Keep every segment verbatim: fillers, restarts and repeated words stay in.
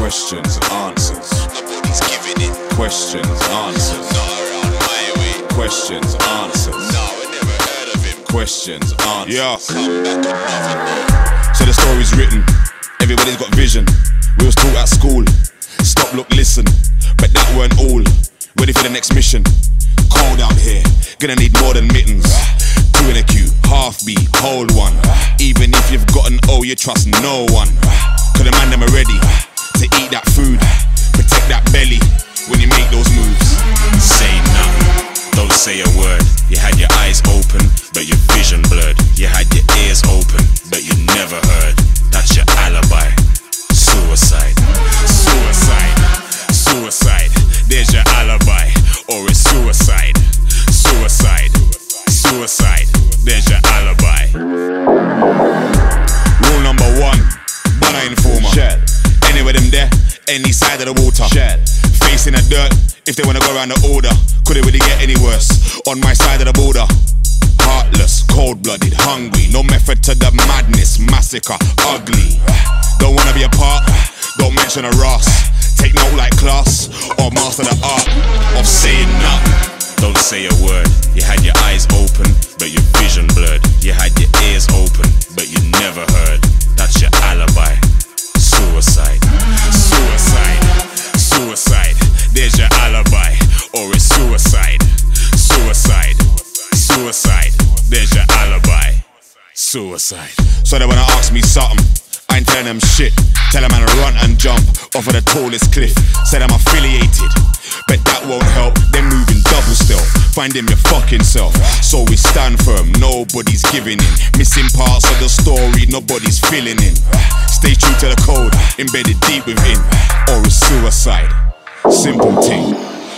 Questions, answers. Nobody's giving it. Questions, answers. Not around my way. Questions, answers. No, I never heard of him. Questions, answers. Yeah. Come back another. So the story's written. Everybody's got vision. We was taught at school. Stop, look, listen. But that weren't all. Ready for the next mission. Cold out here. Gonna need more than mittens. Two in a queue, half beat, hold one. Even if you've got an O, you trust no one. Cause the man them are ready to eat that food. Protect that belly when you make those moves. Say nothing, don't say a word. You had your eyes open, but your vision blurred. You had your ears open, but you never heard. That's your alibi. Suicide, suicide, suicide. There's your alibi, or it's suicide. Suicide, suicide. There's your alibi. Rule number one, banner informer. Shell. Anywhere them there, any side of the water. Shell. Facing the dirt, if they wanna go around the order. Could it really get any worse? On my side of the border. Heartless, cold-blooded, hungry. No method to the madness, massacre, ugly. Don't wanna be a part, don't mention a Ross. Take note like class, or master the art of saying nothing. Don't say a word. You had your eyes open, but your vision blurred. You had your ears open, but you never heard. That's your alibi. Suicide, suicide, suicide. There's your alibi, or it's suicide. Suicide, suicide. There's your alibi. Suicide. So they wanna ask me something, I ain't telling them shit. Tell them I'm to run and jump off of the tallest cliff. Said I'm affiliated, but that won't help. They're moving double stealth, finding your fucking self. So we stand firm, nobody's giving in. Missing parts of the story, nobody's filling in. Stay true to the code, embedded deep within. Or it's suicide, simple thing.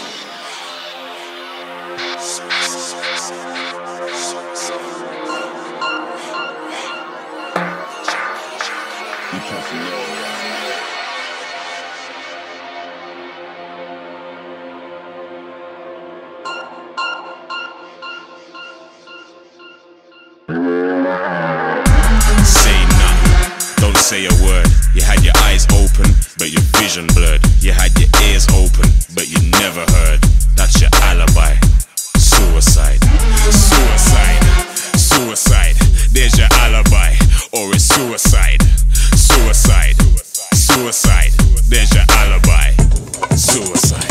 Say a word. You had your eyes open, but your vision blurred. You had your ears open, but you never heard. That's your alibi. Suicide, suicide, suicide. There's your alibi, or it's suicide. Suicide, suicide. There's your alibi. Suicide.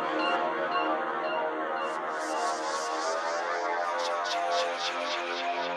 Cha cha cha cha cha cha.